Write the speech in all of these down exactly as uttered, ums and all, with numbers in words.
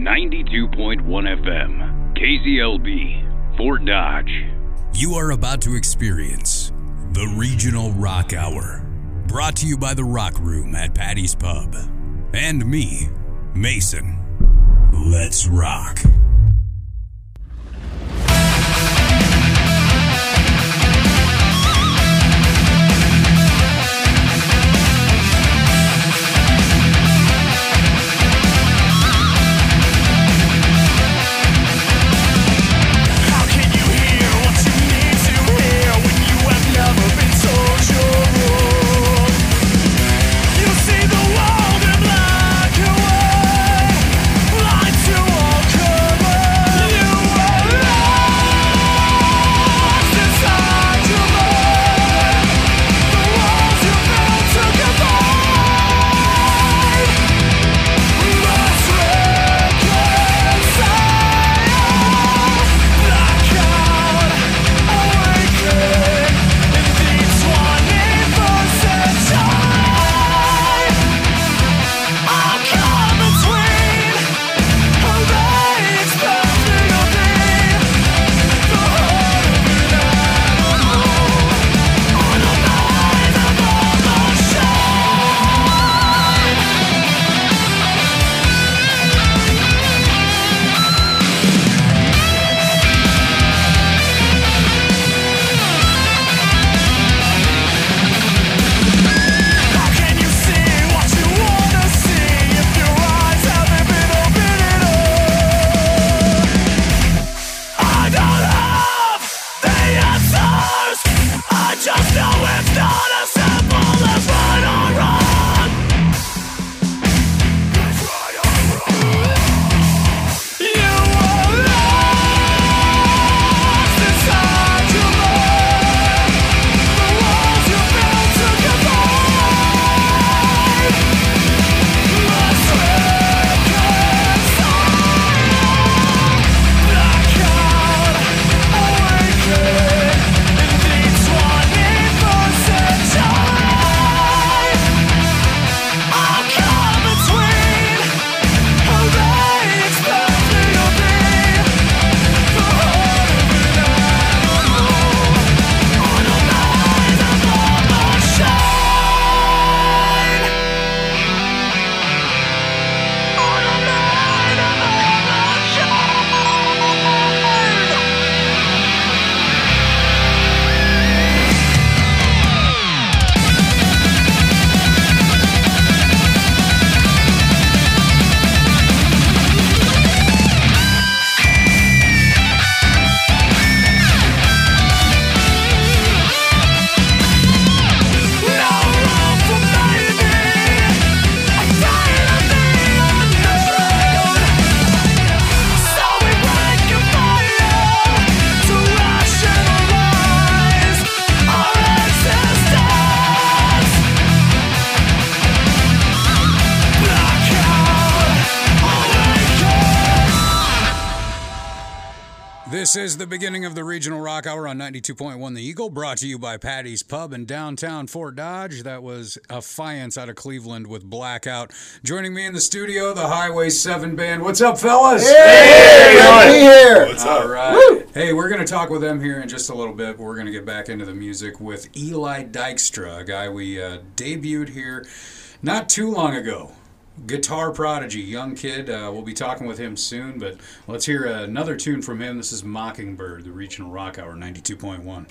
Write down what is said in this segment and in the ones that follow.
ninety-two point one F M, K Z L B, Fort Dodge. You are about to experience the Regional Rock Hour, brought to you by the Rock Room at Patty's Pub. And me, Mason. Let's rock. This is the beginning of the Regional Rock Hour on ninety-two point one The Eagle, brought to you by Patty's Pub in downtown Fort Dodge. That was Affiance out of Cleveland with Blackout. Joining me in the studio, the Highway seven Band. What's up, fellas? Hey, hey good to be here. What's up? All right. Woo. Hey, we're going to talk with them here in just a little bit, but we're going to get back into the music with Eli Dykstra, a guy we uh, debuted here not too long ago. Guitar prodigy, young kid. Uh, we'll be talking with him soon, but let's hear another tune from him. This is Mockingbird, the Regional Rock Hour, ninety-two point one.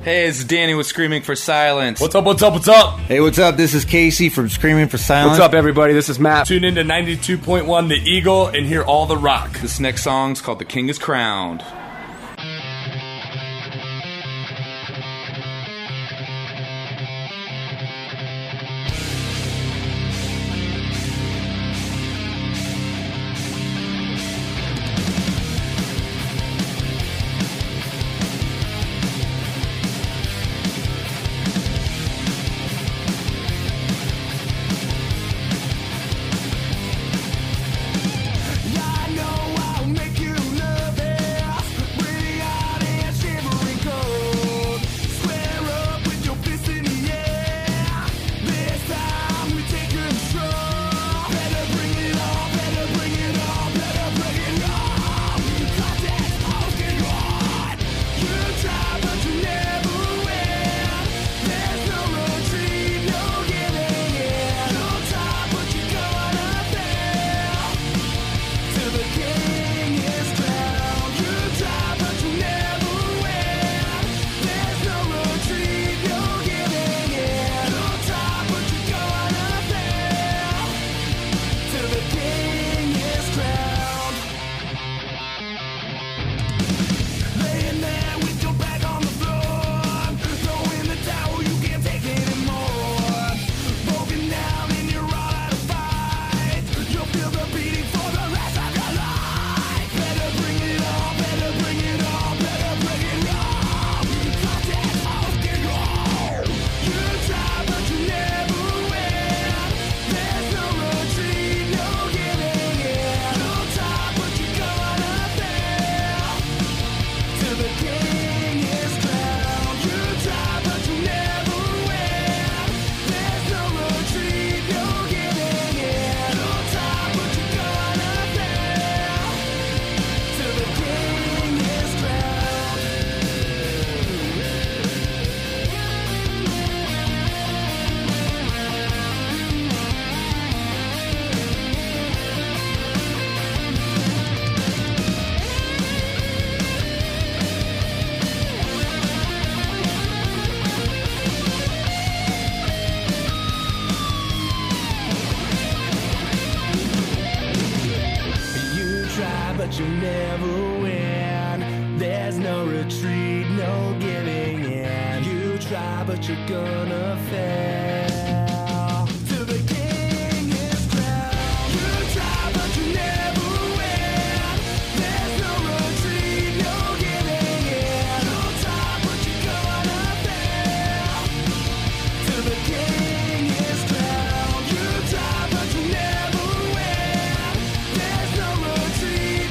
Hey, it's Danny with Screaming for Silence. What's up, what's up, what's up? Hey, what's up? This is Casey from Screaming for Silence. What's up, everybody? This is Matt. Tune in to ninety-two point one The Eagle and hear all the rock. This next song's called The King is Crowned. But you never win. There's no retreat, no giving in. You try, but you're gonna fail. Till the king is crowned. You try, but you never win. There's no retreat, no giving in. No time, but you're gonna fail. Till the king is crowned. You try, but you never win. There's no retreat.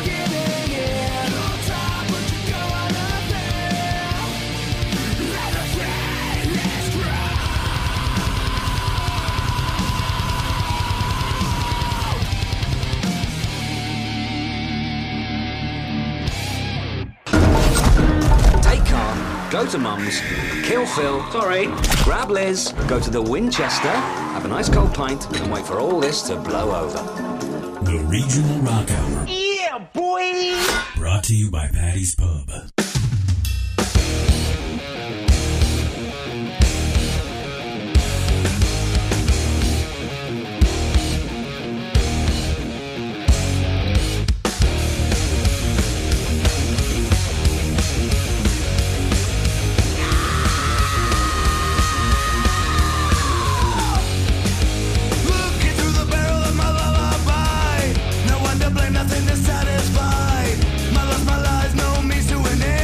Go to Mum's, kill Phil, sorry, grab Liz, go to the Winchester, have a nice cold pint, and wait for all this to blow over. The Regional Rock Hour. Yeah, boy! Brought to you by Patty's Pub. Nothing to satisfy. My love's my lies, no means to an end.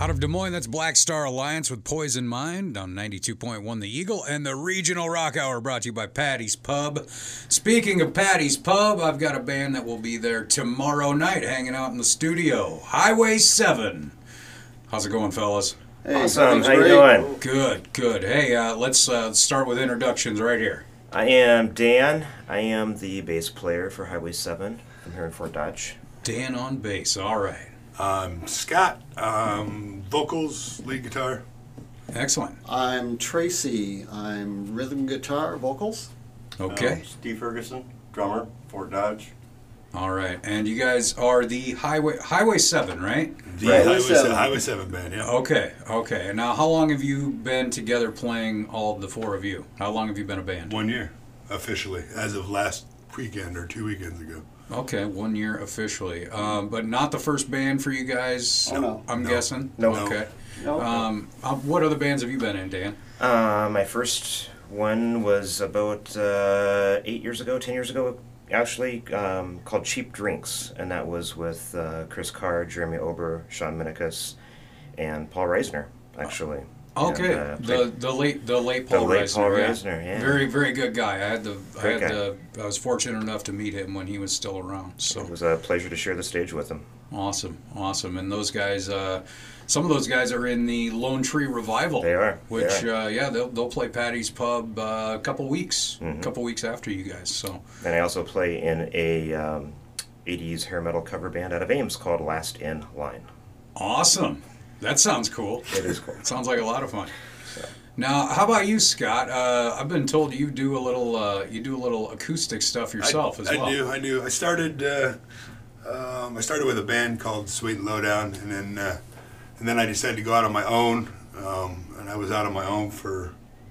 Out of Des Moines, that's Black Star Alliance with Poison Mind on ninety-two point one The Eagle, and the Regional Rock Hour brought to you by Patty's Pub. Speaking of Patty's Pub, I've got a band that will be there tomorrow night hanging out in the studio. Highway seven. How's it going, fellas? Hey, awesome. How you doing? Good, good. Hey, uh, let's uh, start with introductions right here. I am Dan. I am the bass player for Highway seven from here in Fort Dodge. Dan on bass. All right. I'm Scott, um, vocals, lead guitar. Excellent. I'm Tracy. I'm rhythm guitar, vocals. Okay. Um, Steve Ferguson, drummer, Fort Dodge. All right, and you guys are the Highway Highway seven, right? The right. Highway, seven. Highway seven band, yeah. Okay, okay. And now, how long have you been together playing, all of the four of you? How long have you been a band? One year, officially, as of last weekend or two weekends ago. Okay, one year officially, um, but not the first band for you guys. Oh, no. I'm no. guessing. No. Okay. No. Um, uh, what other bands have you been in, Dan? Uh, my first one was about uh, eight years ago, ten years ago, actually, um, called Cheap Drinks, and that was with uh, Chris Carr, Jeremy Ober, Sean Minicus, and Paul Reisner, actually. Okay, and, uh, the the late the late Paul the late Reisner, Paul yeah. Reisner, yeah. Very very good guy. I had the Great I had guy. the I was fortunate enough to meet him when he was still around. So It was a pleasure to share the stage with him. awesome, awesome. And those guys, uh, some of those guys are in the Lone Tree Revival. They are. Which they are. Uh, yeah, they'll they'll play Patty's Pub uh, a couple weeks, a Mhm. couple weeks after you guys. So And I also play in a um, eighties hair metal cover band out of Ames called Last In Line. awesome. That sounds cool. It is cool. It sounds like a lot of fun. Now, how about you, Scott? Uh, I've been told you do a little uh, you do a little acoustic stuff yourself I, as well. I do, I do. I started uh, um, I started with a band called Sweet and Lowdown, and then uh, and then I decided to go out on my own, um, and I was out on my own for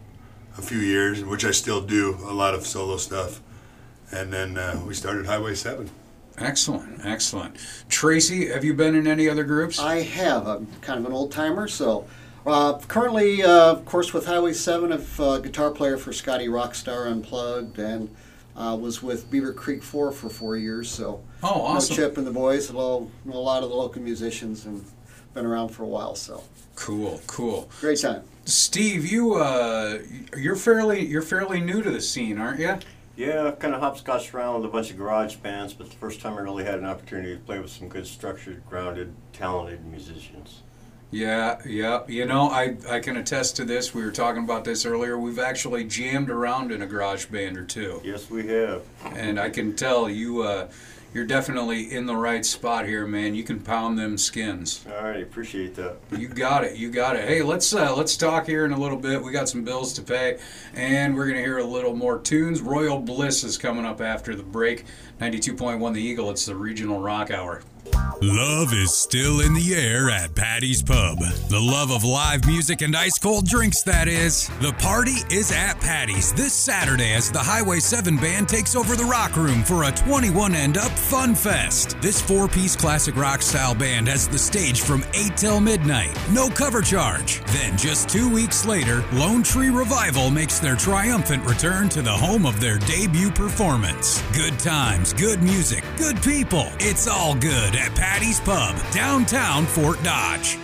a few years, which I still do, a lot of solo stuff, and then uh, we started Highway seven. Excellent, excellent. Tracy, have you been in any other groups? I have. I'm kind of an old timer, so uh, currently, uh, of course, with Highway seven, I'm a guitar player for Scotty Rockstar Unplugged, and uh, was with Beaver Creek four for four years. So, oh, awesome. know Chip and the boys, know a lot of the local musicians, and been around for a while. So, cool, cool. Great time. Steve, you uh, you're fairly you're fairly new to the scene, aren't you? Yeah, I've kind of hopscotched around with a bunch of garage bands, but the first time I really had an opportunity to play with some good, structured, grounded, talented musicians. Yeah, yeah. You know, I, I can attest to this. We were talking about this earlier. We've actually jammed around in a garage band or two. Yes, we have. And I can tell you, uh, you're definitely in the right spot here, man. You can pound them skins. All right, appreciate that. You got it. You got it. Hey, let's uh, let's talk here in a little bit. We got some bills to pay, and we're gonna hear a little more tunes. Royal Bliss is coming up after the break. ninety-two point one The Eagle. It's the Regional Rock Hour. Love is still in the air at Patty's Pub. The love of live music and ice cold drinks, that is. The party is at Patty's this Saturday as the Highway seven band takes over the Rock Room for a twenty-one and up fun fest. This four-piece classic rock style band has the stage from eight till midnight. No cover charge. Then just two weeks later, Lone Tree Revival makes their triumphant return to the home of their debut performance. Good times, good music, good people. It's all good at Patty's Pub, downtown Fort Dodge.